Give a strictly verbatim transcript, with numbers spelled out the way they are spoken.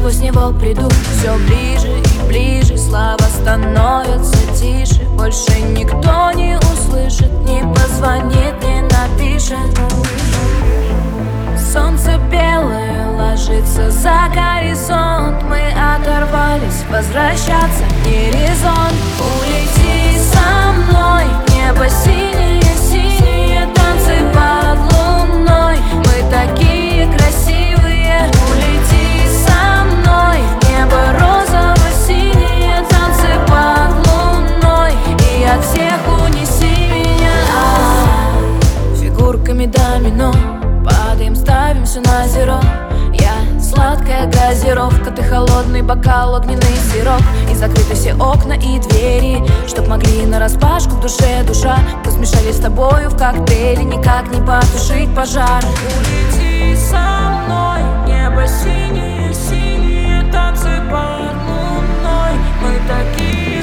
сквозь него приду. Все ближе и ближе, слова становятся тише. Больше никто не услышит, не позвонит, не напишет. Солнце белое ложится за горизонт. Мы оторвались, возвращаться не резон. Улети со мной, небо синее, синие танцы под луной. Мы такие красивые. Улети со мной, небо розово-синие танцы под луной. И от всех унеси меня. А-а-а. Фигурками домино падаем, ставимся на зеро. Я сладкая газировка, ты холодный бокал, огненный сироп. И закрыты все окна и двери, чтоб могли нараспашку в душе душа. Мы смешались с тобою в коктейле, никак не потушить пожар. Улети со мной, небо синее, синие танцы под луной. Мы такие